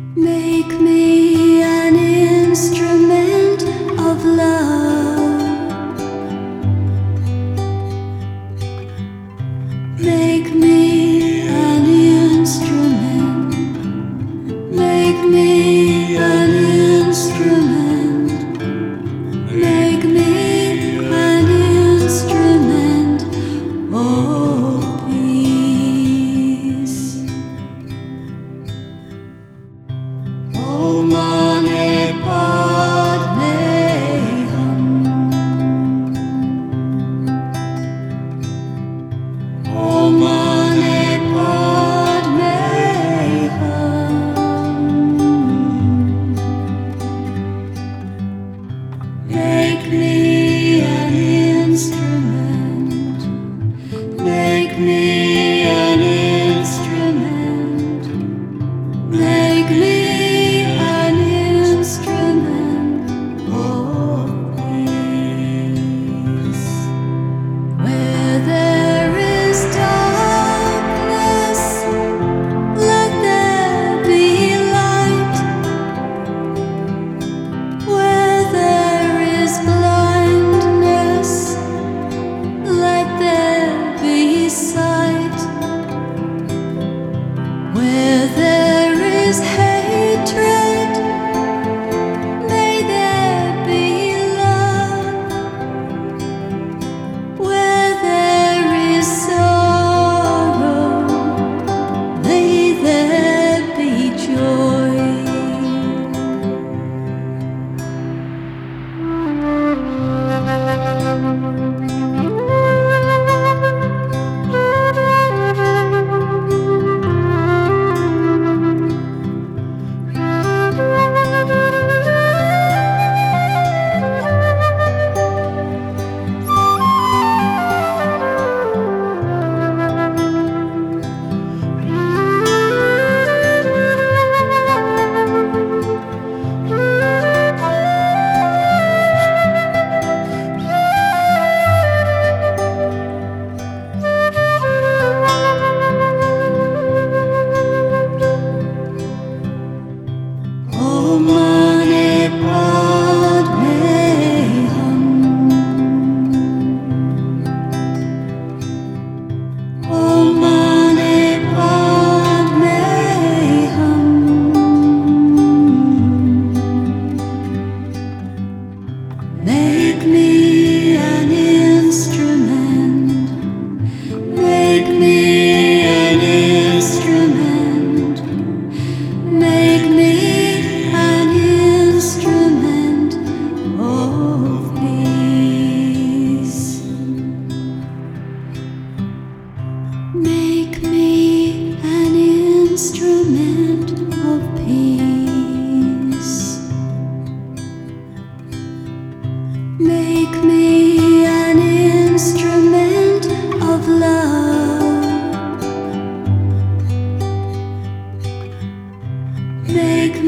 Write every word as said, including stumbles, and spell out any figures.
Make me an instrument of love. Make me an instrument. Make me an instrument. Make me an instrument of peace. Om Mani Padme Hum. Om Mani Padme Hum. Make me an instrument. Make me an instrument. Make me an instrument of peace. Where there is darkness, let there be light. Where there is blindness, let there be sight. Where there is hatred, may there be love. Where there is sorrow, may there be joy. Om Mani Padme Hum. Om Mani Padme Hum. Make me an instrument. Make me an instrument. Make me an instrument of peace. Make me an instrument of peace. Make me an instrument of love. Make